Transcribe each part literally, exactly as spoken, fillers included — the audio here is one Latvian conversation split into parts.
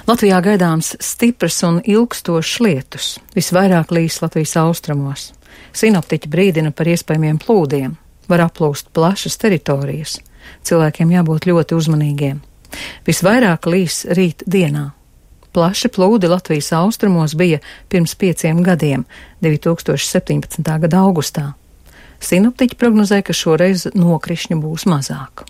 Latvijā gaidāms stiprs un ilgstošs lietus. Visvairāk līs Latvijas austrumos. Sinoptiķi brīdina par iespējamiem plūdiem. Var aplūst plašas teritorijas. Cilvēkiem jābūt ļoti uzmanīgiem. Visvairāk līs rīt dienā. Plaši plūdi Latvijas austrumos bija pirms pieciem gadiem, divi tūkstoši septiņpadsmitā gada augustā. Sinoptiķi prognozē, ka šoreiz nokrišņu būs mazāk.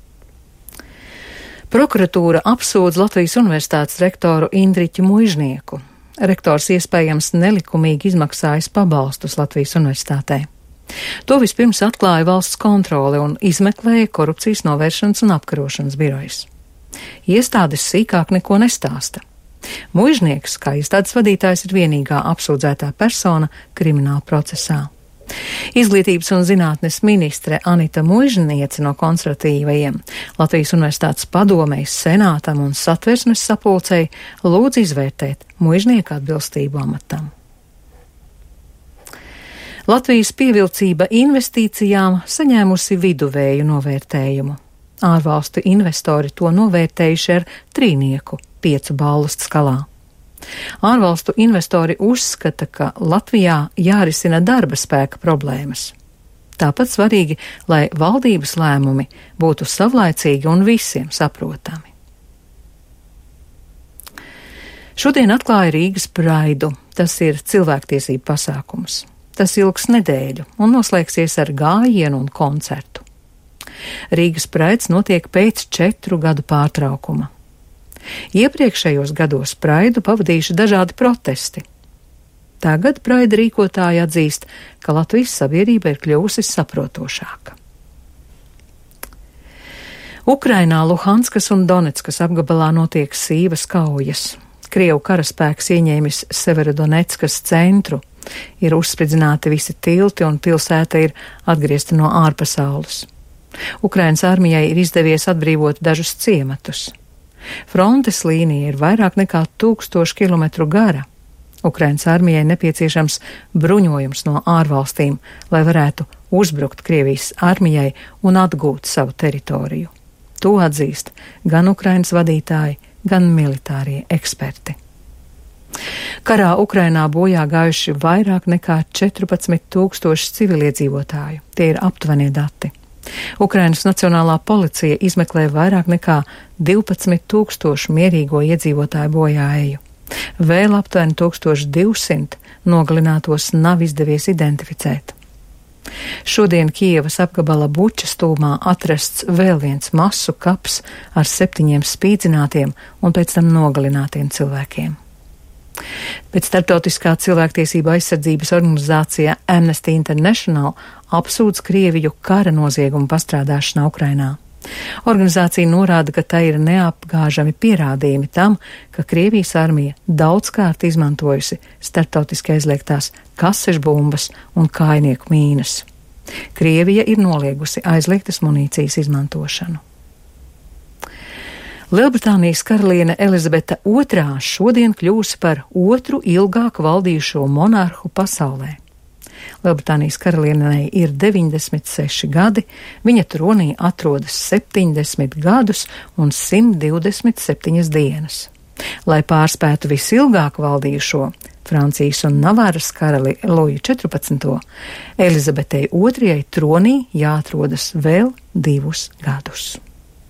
Prokuratūra apsūdz Latvijas Universitātes rektoru Indriķu Muižnieku. Rektors iespējams nelikumīgi izmaksājis pabalstus Latvijas Universitātē. To vispirms atklāja valsts kontrole un izmeklēja korupcijas novēršanas un apkarošanas birojas. Iestādes sīkāk neko nestāsta. Muižnieks, kā iestādes vadītājs, ir vienīgā apsūdzētā persona krimināla procesā. Izglītības un zinātnes ministre Anita Muižniece no konservatīvajiem Latvijas Universitātes padomei, senātam un satversmes sapulcei lūdz izvērtēt Muižnieka atbilstību amatam. Latvijas pievilcība investīcijām saņēmusi viduvēju novērtējumu. Ārvalstu investori to novērtējuši ar trīnieku piecu ballu skalā. Ārvalstu investori uzskata, ka Latvijā jārisina darba spēka problēmas. Tāpat svarīgi, lai valdības lēmumi būtu savlaicīgi un visiem saprotami. Šodien atklāja Rīgas Praidu. Tas ir cilvēktiesību pasākums. Tas ilgs nedēļu un noslēgsies ar gājienu un koncertu. Rīgas Praids notiek pēc četru gadu pārtraukuma. Iepriekšējos gados Praidu pavadījuši dažādi protesti. Tagad Praida rīkotāji atzīst, ka Latvijas sabiedrība ir kļuvusi saprotošāka. Ukrainā Luhanskas un Donetskas apgabalā notiek sīvas kaujas. Krievu karaspēks ieņēmis Severodonetskas centru. Ir uzspridzināti visi tilti un pilsēta ir atgriezta no ārpasaules. Ukrainas armijai ir izdevies atbrīvot dažus ciematus. Frontes līnija ir vairāk nekā tūkstošu kilometru gara. Ukrainas armijai nepieciešams bruņojums no ārvalstīm, lai varētu uzbrukt Krievijas armijai un atgūt savu teritoriju. To atzīst gan Ukrainas vadītāji, gan militārie eksperti. Karā Ukrainā bojā gājuši vairāk nekā četrpadsmit tūkstoši civiliedzīvotāju. Tie ir aptuvenie dati. Ukrainas Nacionālā policija izmeklē vairāk nekā divpadsmit tūkstošu mierīgo iedzīvotāju bojāeju. Vēl aptuveni tūkstoš divsimt nogalinātos nav izdevies identificēt. Šodien Kijevas apgabala Bučas tūmā atrasts vēl viens masu kaps ar septiņiem spīdzinātiem un pēc tam nogalinātiem cilvēkiem. Pēc starptautiskā cilvēktiesība aizsardzības organizācija Amnesty International apsūdz Krieviju kara noziegumu pastrādāšanā Ukrainā. Organizācija norāda, ka tai ir neapgāžami pierādījumi tam, ka Krievijas armija daudzkārt izmantojusi starptautiski aizliegtās kasešu un kājnieku mīnas. Krievija ir noliegusi aizliegtas munīcijas izmantošanu. Lielbritānijas karaliene Elizabete otrā šodien kļūsi par otru ilgāk valdījušo monarhu pasaulē. Lielbritānijas karalienei ir deviņdesmit seši gadi, viņa tronī atrodas septiņdesmit gadus un simt divdesmit septiņas dienas. Lai pārspētu visilgāk valdījušo Francijas un Navaras karali Luiju četrpadsmito, Elizabetei otrajai tronī jāatrodas vēl divus gadus.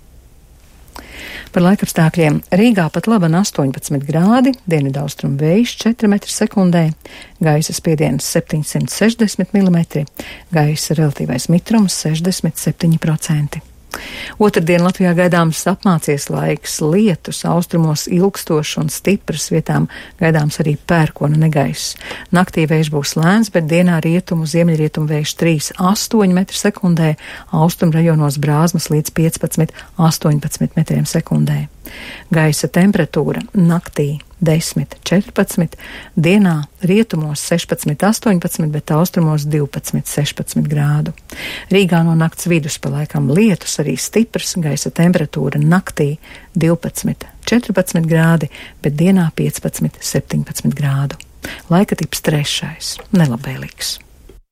Par laikapstākļiem Rīgā pat laban astoņpadsmit grādi, dienvidaustrumu vējš četri metri sekundē, gaisa spiediens septiņsimt sešdesmit milimetri, gaisa relatīvais mitrums sešdesmit septiņi procenti. Otrdien Latvijā gaidāms apmācies laiks, lietus, austrumos ilgstošs un stiprs, vietām gaidāms arī pērkona negaiss. Naktī vējš būs lēns, bet dienā rietumu, ziemeļrietumu vējš trīs astoņi metri sekundē, austrumu rajonos brāzmas līdz piecpadsmit astoņpadsmit metriem sekundē. Gaisa temperatūra naktī desmit četrpadsmit, dienā rietumos sešpadsmit astoņpadsmit, bet austrumos divpadsmit sešpadsmit grādu. Rīgā no nakts vidus pa laikam lietus, arī stiprs, gaisa temperatūra naktī divpadsmit četrpadsmit grādi, bet dienā piecpadsmit septiņpadsmit grādu. Laika tips trešais, nelabvēlīgs.